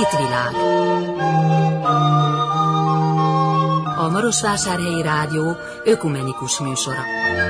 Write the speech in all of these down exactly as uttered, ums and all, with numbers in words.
Hitvilág. A Marosvásárhelyi Rádió ökumenikus műsora.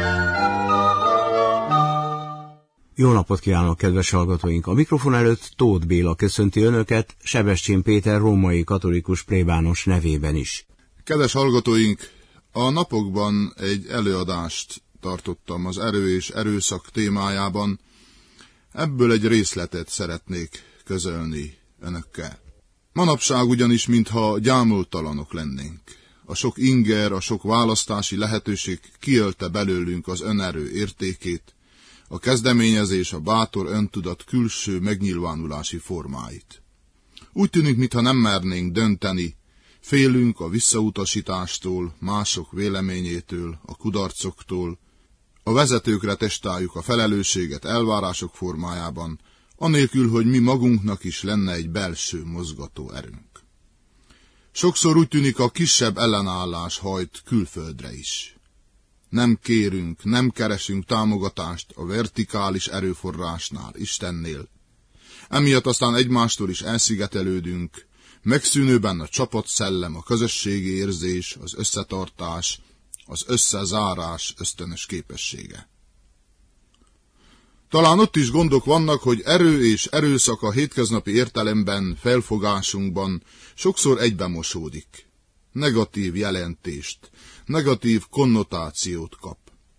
Jó napot kívánok, kedves hallgatóink! A mikrofon előtt Tóth Béla köszönti önöket, Sebestyén Péter római katolikus plébános nevében is. Kedves hallgatóink, a napokban egy előadást tartottam az erő és erőszak témájában. Ebből egy részletet szeretnék közölni önökkel. Manapság ugyanis, mintha gyámoltalanok lennénk. A sok inger, a sok választási lehetőség kiölte belőlünk az önerő értékét, a kezdeményezés, a bátor öntudat külső megnyilvánulási formáit. Úgy tűnik, mintha nem mernénk dönteni, félünk a visszautasítástól, mások véleményétől, a kudarcoktól, a vezetőkre testáljuk a felelősséget elvárások formájában, anélkül, hogy mi magunknak is lenne egy belső mozgató erőnk. Sokszor úgy tűnik, a kisebb ellenállás hajt külföldre is. Nem kérünk, nem keresünk támogatást a vertikális erőforrásnál, Istennél. Emiatt aztán egymástól is elszigetelődünk, megszűnőben a csapatszellem, a közösségi érzés, az összetartás, az összezárás ösztönös képessége. Talán ott is gondok vannak, hogy erő és erőszak a hétköznapi értelemben, felfogásunkban sokszor egybemosódik. Negatív jelentést, negatív konnotációt kap.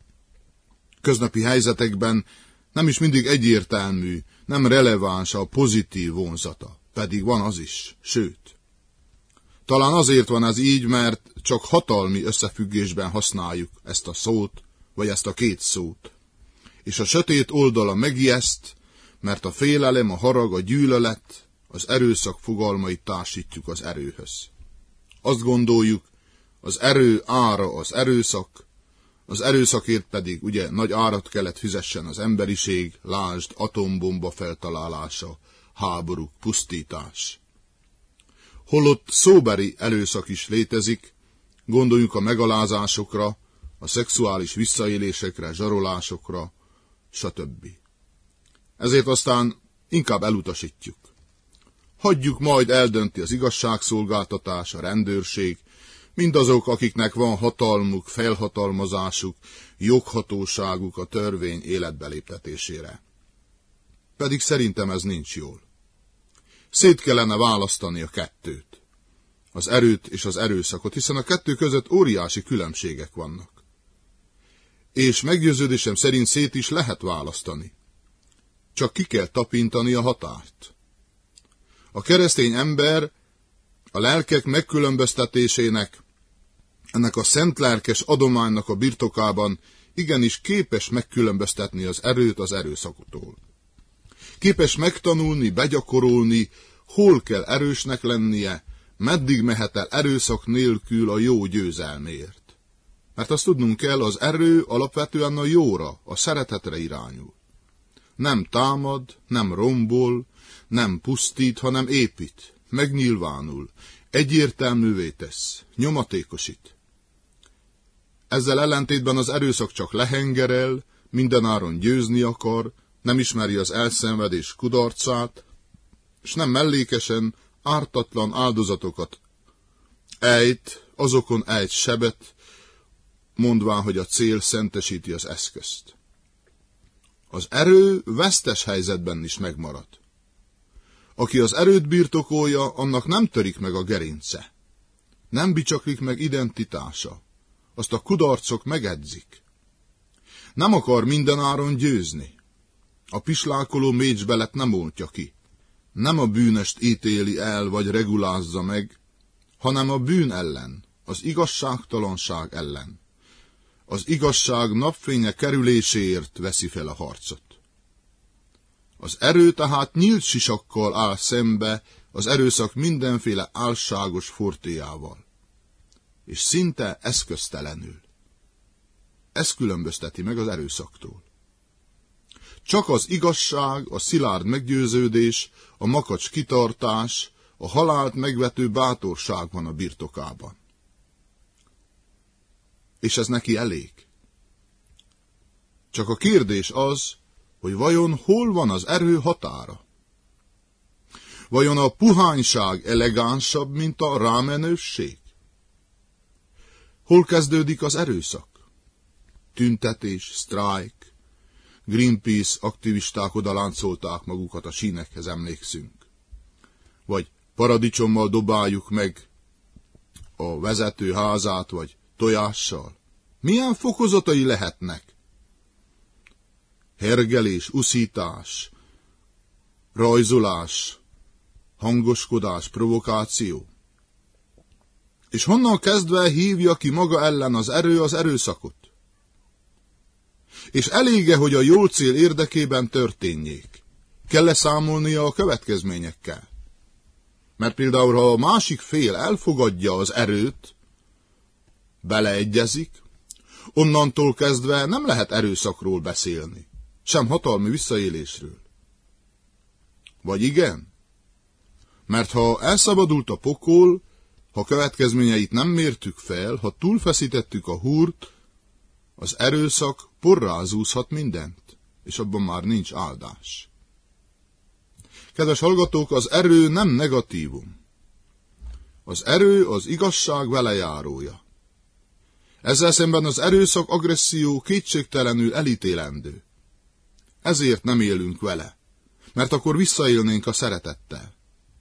Köznapi helyzetekben nem is mindig egyértelmű, nem releváns a pozitív vonzata, pedig van az is, sőt. Talán azért van ez így, mert csak hatalmi összefüggésben használjuk ezt a szót, vagy ezt a két szót. És a sötét oldala megijeszt, mert a félelem, a harag, a gyűlölet, az erőszak fogalmait társítjuk az erőhöz. Azt gondoljuk, az erő ára az erőszak, az erőszakért pedig ugye nagy árat kellett fizessen az emberiség, lásd atombomba feltalálása, háború, pusztítás. Holott szóbeli erőszak is létezik, gondoljunk a megalázásokra, a szexuális visszaélésekre, zsarolásokra, stb. Ezért aztán inkább elutasítjuk. Hagyjuk, majd eldönti az igazságszolgáltatás, a rendőrség, mindazok, akiknek van hatalmuk, felhatalmazásuk, joghatóságuk a törvény életbeléptetésére. Pedig szerintem ez nincs jól. Szét kellene választani a kettőt, az erőt és az erőszakot, hiszen a kettő között óriási különbségek vannak. És meggyőződésem szerint szét is lehet választani. Csak ki kell tapintani a határt. A keresztény ember a lelkek megkülönböztetésének, ennek a szent lelkes adománynak a birtokában igenis képes megkülönböztetni az erőt az erőszaktól. Képes megtanulni, begyakorolni, hol kell erősnek lennie, meddig mehet el erőszak nélkül a jó győzelmért. Mert azt tudnunk kell, az erő alapvetően a jóra, a szeretetre irányul. Nem támad, nem rombol, nem pusztít, hanem épít, megnyilvánul, egyértelművé tesz, nyomatékosít. Ezzel ellentétben az erőszak csak lehengerel, mindenáron győzni akar, nem ismeri az elszenvedés kudarcát, és nem mellékesen ártatlan áldozatokat ejt, azokon ejt sebet, mondván, hogy a cél szentesíti az eszközt. Az erő vesztes helyzetben is megmarad. Aki az erőt birtokolja, annak nem törik meg a gerince. Nem bicsaklik meg identitása. Azt a kudarcok megedzik. Nem akar mindenáron győzni. A pislákoló mécsbelet nem oltja ki. Nem a bűnöst ítéli el, vagy regulázza meg, hanem a bűn ellen, az igazságtalanság ellen. Az igazság napfénye kerüléséért veszi fel a harcot. Az erő tehát nyílt sisakkal áll szembe az erőszak mindenféle álságos fortéjával, és szinte eszköztelenül. Ez különbözteti meg az erőszaktól. Csak az igazság, a szilárd meggyőződés, a makacs kitartás, a halált megvető bátorság van a birtokában. És ez neki elég. Csak a kérdés az, hogy vajon hol van az erő határa? Vajon a puhányság elegánsabb, mint a rámenősség? Hol kezdődik az erőszak? Tüntetés, sztrájk, Greenpeace aktivisták odaláncolták magukat a sínekhez, emlékszünk. Vagy paradicsommal dobáljuk meg a vezető házát, vagy tojással. Milyen fokozatai lehetnek? Hergelés, uszítás, rajzolás, hangoskodás, provokáció. És honnan kezdve hívja ki maga ellen az erő az erőszakot? És elége, hogy a jó cél érdekében történjék. Kell-e számolnia a következményekkel? Mert például, ha a másik fél elfogadja az erőt, beleegyezik, onnantól kezdve nem lehet erőszakról beszélni, sem hatalmi visszaélésről. Vagy igen? Mert ha elszabadult a pokol, ha következményeit nem mértük fel, ha túlfeszítettük a húrt, az erőszak porrázúzhat mindent, és abban már nincs áldás. Kedves hallgatók, az erő nem negatívum. Az erő az igazság velejárója. Ezzel szemben az erőszak, agresszió kétségtelenül elítélendő. Ezért nem élünk vele, mert akkor visszaélnénk a szeretettel.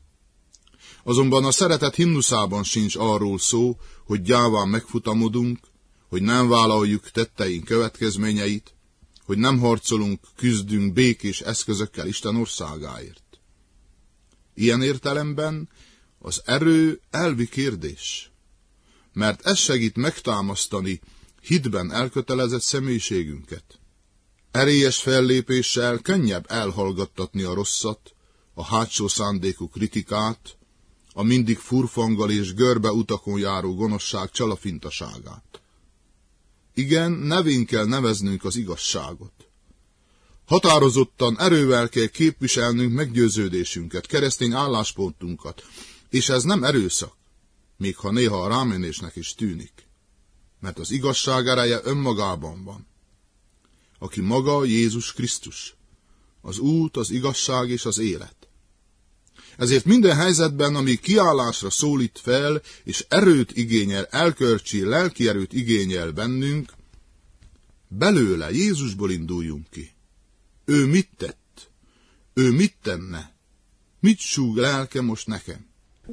Azonban a szeretet himnuszában sincs arról szó, hogy gyáván megfutamodunk, hogy nem vállaljuk tetteink következményeit, hogy nem harcolunk, küzdünk békés eszközökkel Isten országáért. Ilyen értelemben az erő elvi kérdés, mert ez segít megtámasztani hitben elkötelezett személyiségünket. Erélyes fellépéssel könnyebb elhallgattatni a rosszat, a hátsó szándékú kritikát, a mindig furfanggal és görbe utakon járó gonoszság csalafintaságát. Igen, nevén kell neveznünk az igazságot. Határozottan, erővel kell képviselnünk meggyőződésünket, keresztény álláspontunkat, és ez nem erőszak, még ha néha a rámenésnek is tűnik, mert az igazság ereje önmagában van. Aki maga Jézus Krisztus, az út, az igazság és az élet. Ezért minden helyzetben, ami kiállásra szólít fel, és erőt igényel, elkölcsi, lelki erőt igényel bennünk, belőle, Jézusból induljunk ki. Ő mit tett? Ő mit tenne? Mit súg lelke most nekem?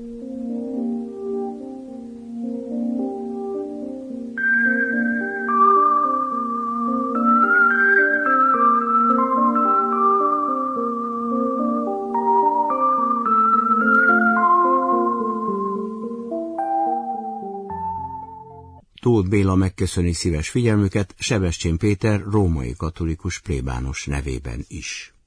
Tóth Béla megköszöni szíves figyelmüket Sebestyén Péter római katolikus plébános nevében is.